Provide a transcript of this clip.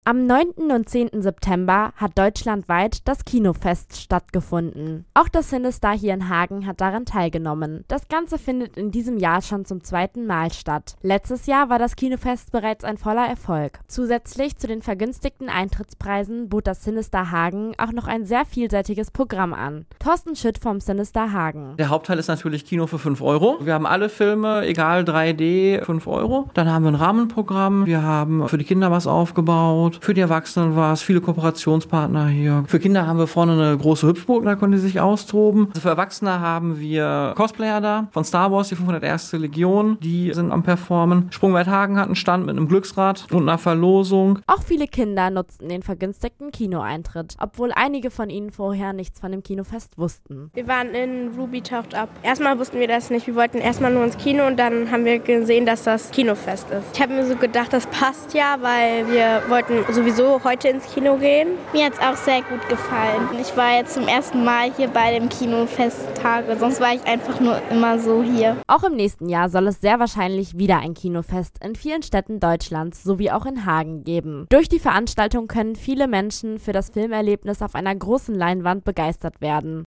Am 9. und 10. September hat deutschlandweit das Kinofest stattgefunden. Auch das Cinestar hier in Hagen hat daran teilgenommen. Das Ganze findet in diesem Jahr schon zum zweiten Mal statt. Letztes Jahr war das Kinofest bereits ein voller Erfolg. Zusätzlich zu den vergünstigten Eintrittspreisen bot das Cinestar Hagen auch noch ein sehr vielseitiges Programm an. Thorsten Schütt vom Cinestar Hagen. Der Hauptteil ist natürlich Kino für 5 Euro. Wir haben alle Filme, egal 3D, 5 Euro. Dann haben wir ein Rahmenprogramm. Wir haben für die Kinder was aufgebaut. Für die Erwachsenen war es viele Kooperationspartner hier. Für Kinder haben wir vorne eine große Hüpfburg, da können die sich austoben. Also für Erwachsene haben wir Cosplayer da, von Star Wars, die 501. Legion, die sind am Performen. Sprungweit Hagen hat einen Stand mit einem Glücksrad und einer Verlosung. Auch viele Kinder nutzten den vergünstigten Kinoeintritt, obwohl einige von ihnen vorher nichts von dem Kinofest wussten. Wir waren in Ruby taucht ab. Erstmal wussten wir das nicht, wir wollten erstmal nur ins Kino und dann haben wir gesehen, dass das Kinofest ist. Ich habe mir so gedacht, das passt ja, weil wir wollten sowieso heute ins Kino gehen. Mir hat es auch sehr gut gefallen. Ich war jetzt zum ersten Mal hier bei dem Kinofesttage, sonst war ich einfach nur immer so hier. Auch im nächsten Jahr soll es sehr wahrscheinlich wieder ein Kinofest in vielen Städten Deutschlands sowie auch in Hagen geben. Durch die Veranstaltung können viele Menschen für das Filmerlebnis auf einer großen Leinwand begeistert werden.